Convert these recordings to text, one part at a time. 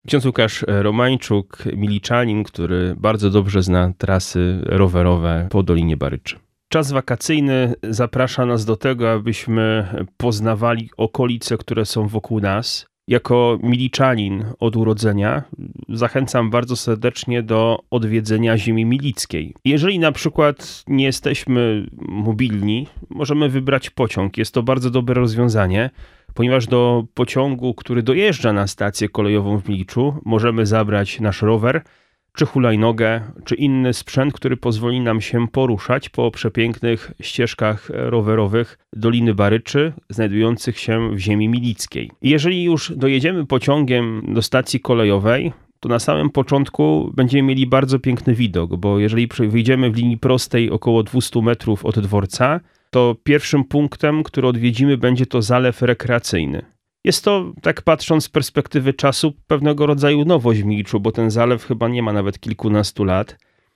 Ksiądz Łukasz Romańczuk, miliczanin, który bardzo dobrze zna trasy rowerowe po Dolinie Baryczy. Czas wakacyjny zaprasza nas do tego, abyśmy poznawali okolice, które są wokół nas. Jako miliczanin od urodzenia zachęcam bardzo serdecznie do odwiedzenia ziemi milickiej. Jeżeli na przykład nie jesteśmy mobilni, możemy wybrać pociąg. Jest to bardzo dobre rozwiązanie, ponieważ do pociągu, który dojeżdża na stację kolejową w Miliczu, możemy zabrać nasz rower, czy hulajnogę, czy inny sprzęt, który pozwoli nam się poruszać po przepięknych ścieżkach rowerowych Doliny Baryczy, znajdujących się w ziemi milickiej. Jeżeli już dojedziemy pociągiem do stacji kolejowej, to na samym początku będziemy mieli bardzo piękny widok, bo jeżeli wyjdziemy w linii prostej około 200 metrów od dworca, to pierwszym punktem, który odwiedzimy, będzie to zalew rekreacyjny. Jest to, tak patrząc z perspektywy czasu, pewnego rodzaju nowość w Miliczu, bo ten zalew chyba nie ma nawet kilkunastu lat,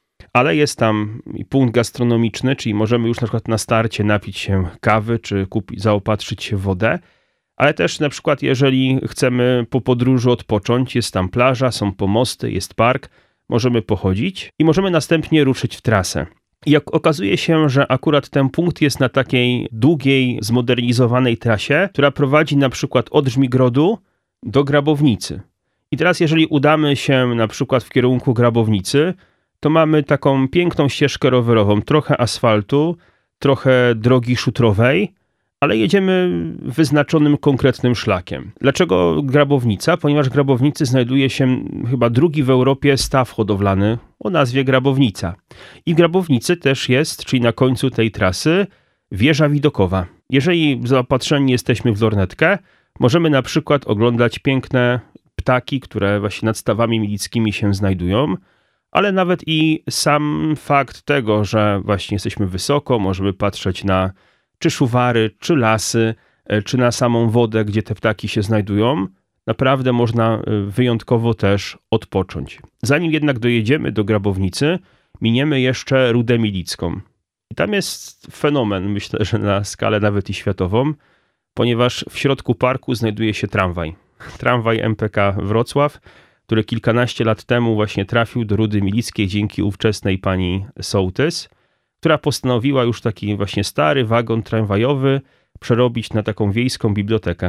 ale jest tam punkt gastronomiczny, czyli możemy już na przykład na starcie napić się kawy, czy zaopatrzyć się w wodę, ale też na przykład jeżeli chcemy po podróży odpocząć, jest tam plaża, są pomosty, jest park, możemy pochodzić i możemy następnie ruszyć w trasę. I jak okazuje się, że akurat ten punkt jest na takiej długiej, zmodernizowanej trasie, która prowadzi na przykład od Żmigrodu do Grabownicy. I teraz jeżeli udamy się na przykład w kierunku Grabownicy, to mamy taką piękną ścieżkę rowerową, trochę asfaltu, trochę drogi szutrowej, ale jedziemy wyznaczonym konkretnym szlakiem. Dlaczego Grabownica? Ponieważ w Grabownicy znajduje się chyba drugi w Europie staw hodowlany o nazwie Grabownica. I w Grabownicy też jest, czyli na końcu tej trasy, wieża widokowa. Jeżeli zaopatrzeni jesteśmy w lornetkę, możemy na przykład oglądać piękne ptaki, które właśnie nad stawami milickimi się znajdują, ale nawet i sam fakt tego, że właśnie jesteśmy wysoko, możemy patrzeć na czy szuwary, czy lasy, czy na samą wodę, gdzie te ptaki się znajdują, naprawdę można wyjątkowo też odpocząć. Zanim jednak dojedziemy do Grabownicy, miniemy jeszcze Rudę Milicką. I tam jest fenomen, myślę, że na skalę nawet i światową, ponieważ w środku parku znajduje się tramwaj. Tramwaj MPK Wrocław, który kilkanaście lat temu właśnie trafił do Rudy Milickiej dzięki ówczesnej pani sołtys, która postanowiła już taki właśnie stary wagon tramwajowy przerobić na taką wiejską bibliotekę.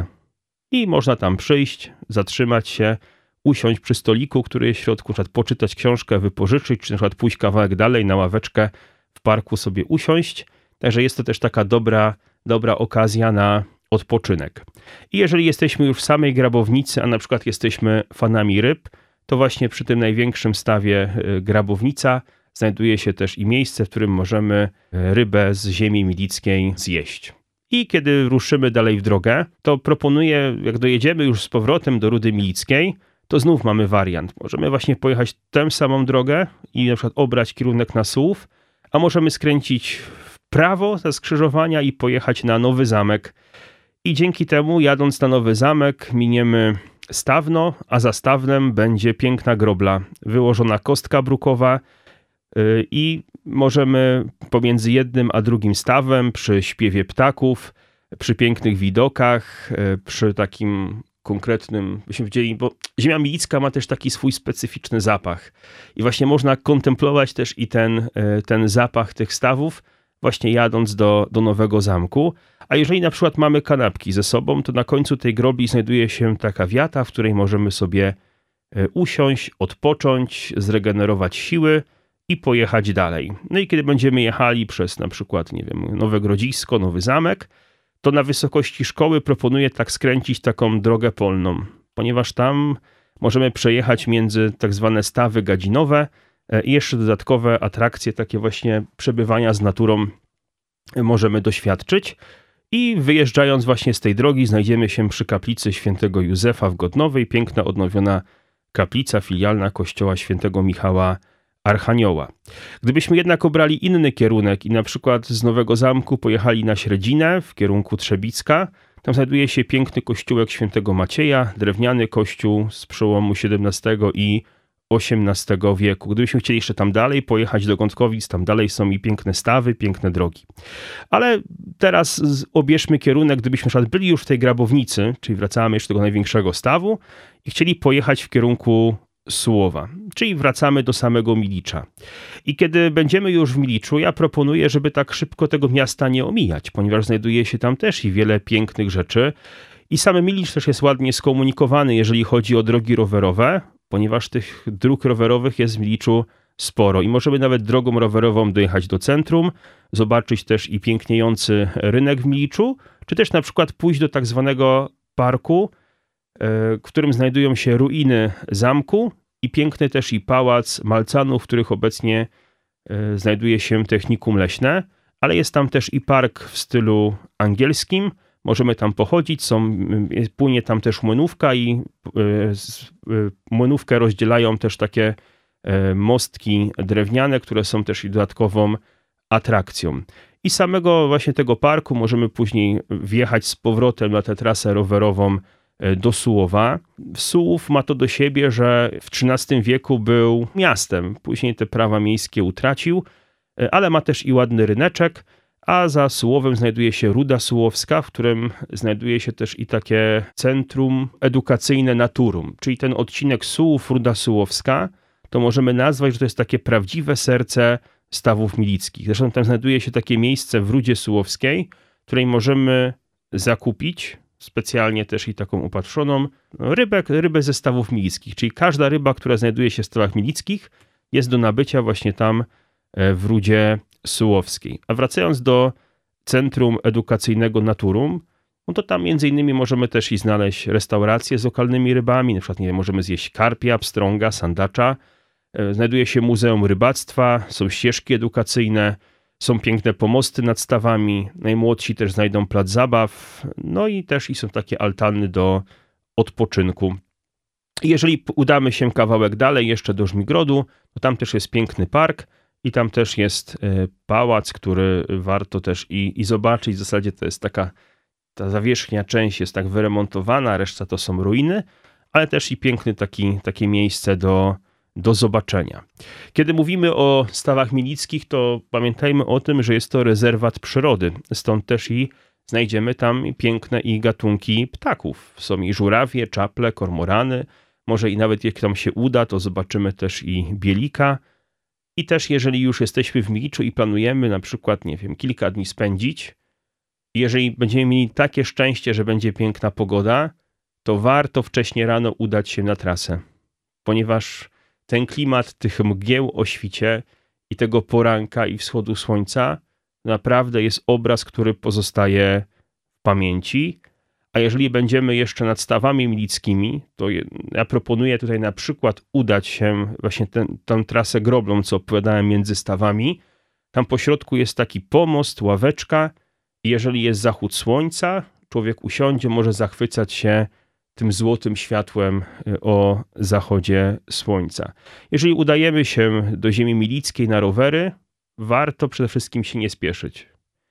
I można tam przyjść, zatrzymać się, usiąść przy stoliku, który jest w środku, na przykład poczytać książkę, wypożyczyć, czy na przykład pójść kawałek dalej na ławeczkę w parku sobie usiąść. Także jest to też taka dobra okazja na odpoczynek. I jeżeli jesteśmy już w samej Grabownicy, a na przykład jesteśmy fanami ryb, to właśnie przy tym największym stawie Grabownica znajduje się też i miejsce, w którym możemy rybę z ziemi milickiej zjeść. I kiedy ruszymy dalej w drogę, to proponuję, jak dojedziemy już z powrotem do Rudy Milickiej, to znów mamy wariant. Możemy właśnie pojechać tę samą drogę i na przykład obrać kierunek na Sułów, a możemy skręcić w prawo ze skrzyżowania i pojechać na Nowy Zamek. I dzięki temu, jadąc na Nowy Zamek, miniemy Stawno, a za Stawnem będzie piękna grobla, wyłożona kostka brukowa, i możemy pomiędzy jednym a drugim stawem, przy śpiewie ptaków, przy pięknych widokach, przy takim konkretnym, byśmy powiedzieli, bo ziemia milicka ma też taki swój specyficzny zapach. I właśnie można kontemplować też i ten zapach tych stawów, właśnie jadąc do Nowego Zamku. A jeżeli na przykład mamy kanapki ze sobą, to na końcu tej grobli znajduje się taka wiata, w której możemy sobie usiąść, odpocząć, zregenerować siły i pojechać dalej. No i kiedy będziemy jechali przez na przykład, nie wiem, Nowe Grodzisko, Nowy Zamek, to na wysokości szkoły proponuję tak skręcić taką drogę polną, ponieważ tam możemy przejechać między tak zwane stawy gadzinowe i jeszcze dodatkowe atrakcje, takie właśnie przebywania z naturą możemy doświadczyć. I wyjeżdżając właśnie z tej drogi znajdziemy się przy kaplicy świętego Józefa w Godnowej, piękna odnowiona kaplica filialna kościoła świętego Michała Archanioła. Gdybyśmy jednak obrali inny kierunek i na przykład z Nowego Zamku pojechali na Średzinę w kierunku Trzebicka, tam znajduje się piękny kościółek świętego Macieja, drewniany kościół z przełomu XVII i XVIII wieku. Gdybyśmy chcieli jeszcze tam dalej pojechać do Gątkowic, tam dalej są i piękne stawy, piękne drogi. Ale teraz obierzmy kierunek, gdybyśmy na przykład byli już w tej Grabownicy, czyli wracamy jeszcze do tego największego stawu i chcieli pojechać w kierunku Sułowa, czyli wracamy do samego Milicza. I kiedy będziemy już w Miliczu, ja proponuję, żeby tak szybko tego miasta nie omijać, ponieważ znajduje się tam też i wiele pięknych rzeczy. I sam Milicz też jest ładnie skomunikowany, jeżeli chodzi o drogi rowerowe, ponieważ tych dróg rowerowych jest w Miliczu sporo i możemy nawet drogą rowerową dojechać do centrum, zobaczyć też i piękniejący rynek w Miliczu, czy też na przykład pójść do tak zwanego parku, w którym znajdują się ruiny zamku i piękny też i pałac Malcanów, w których obecnie znajduje się technikum leśne, ale jest tam też i park w stylu angielskim. Możemy tam pochodzić, płynie tam też młynówka i młynówkę rozdzielają też takie mostki drewniane, które są też i dodatkową atrakcją. I z samego właśnie tego parku możemy później wjechać z powrotem na tę trasę rowerową do Sułowa. Sułów ma to do siebie, że w XIII wieku był miastem. Później te prawa miejskie utracił, ale ma też i ładny ryneczek, a za Sułowem znajduje się Ruda Sułowska, w którym znajduje się też i takie centrum edukacyjne Naturum, czyli ten odcinek Sułów-Ruda Sułowska, to możemy nazwać, że to jest takie prawdziwe serce stawów milickich. Zresztą tam znajduje się takie miejsce w Rudzie Sułowskiej, której możemy zakupić, specjalnie też i taką upatrzoną, rybę ze stawów milickich, czyli każda ryba, która znajduje się w stawach milickich, jest do nabycia właśnie tam w Rudzie Sułowskiej. A wracając do Centrum Edukacyjnego Naturum, no to tam między innymi możemy też i znaleźć restauracje z lokalnymi rybami, na przykład nie wiem, możemy zjeść karpia, pstrąga, sandacza. Znajduje się Muzeum Rybactwa, są ścieżki edukacyjne, są piękne pomosty nad stawami, najmłodsi też znajdą plac zabaw, no i też i są takie altanny do odpoczynku. Jeżeli udamy się kawałek dalej, jeszcze do Żmigrodu, to tam też jest piękny park i tam też jest pałac, który warto też i zobaczyć. W zasadzie to jest ta zawierzchnia część jest tak wyremontowana, reszta to są ruiny, ale też i piękne takie miejsce do zobaczenia. Kiedy mówimy o stawach milickich, to pamiętajmy o tym, że jest to rezerwat przyrody. Stąd też i znajdziemy tam piękne i gatunki ptaków. Są i żurawie, czaple, kormorany. Może i nawet jak tam się uda, to zobaczymy też i bielika. I też jeżeli już jesteśmy w Miliczu i planujemy na przykład, nie wiem, kilka dni spędzić, jeżeli będziemy mieli takie szczęście, że będzie piękna pogoda, to warto wcześnie rano udać się na trasę. Ponieważ ten klimat tych mgieł o świcie i tego poranka i wschodu słońca naprawdę jest obraz, który pozostaje w pamięci. A jeżeli będziemy jeszcze nad stawami milickimi, to ja proponuję tutaj na przykład udać się właśnie tę trasę groblą, co opowiadałem między stawami. Tam po środku jest taki pomost, ławeczka i jeżeli jest zachód słońca, człowiek usiądzie, może zachwycać się tym złotym światłem o zachodzie słońca. Jeżeli udajemy się do ziemi milickiej na rowery, warto przede wszystkim się nie spieszyć.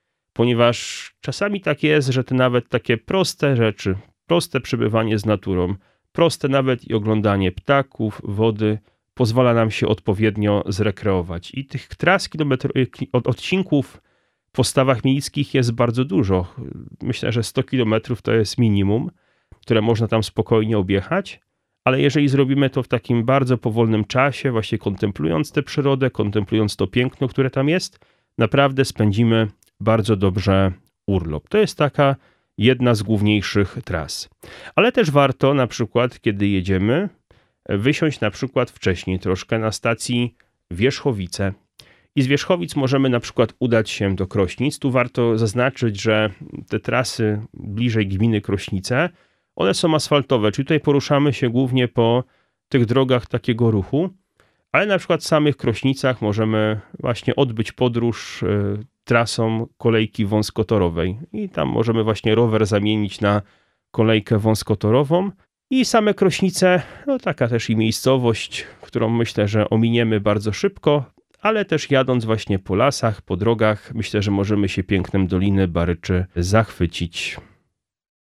Ponieważ czasami tak jest, że te nawet takie proste rzeczy, proste przebywanie z naturą, proste nawet i oglądanie ptaków, wody, pozwala nam się odpowiednio zrekreować. I tych tras, odcinków po stawach milickich jest bardzo dużo. Myślę, że 100 km to jest minimum, które można tam spokojnie objechać, ale jeżeli zrobimy to w takim bardzo powolnym czasie, właśnie kontemplując tę przyrodę, kontemplując to piękno, które tam jest, naprawdę spędzimy bardzo dobrze urlop. To jest taka jedna z główniejszych tras. Ale też warto na przykład, kiedy jedziemy, wysiąść na przykład wcześniej troszkę na stacji Wierzchowice. I z Wierzchowic możemy na przykład udać się do Krośnic. Tu warto zaznaczyć, że te trasy bliżej gminy Krośnice, one są asfaltowe, czyli tutaj poruszamy się głównie po tych drogach takiego ruchu, ale na przykład w samych Krośnicach możemy właśnie odbyć podróż trasą kolejki wąskotorowej i tam możemy właśnie rower zamienić na kolejkę wąskotorową. I same Krośnice, no taka też i miejscowość, którą myślę, że ominiemy bardzo szybko, ale też jadąc właśnie po lasach, po drogach, myślę, że możemy się pięknem Doliny Baryczy zachwycić.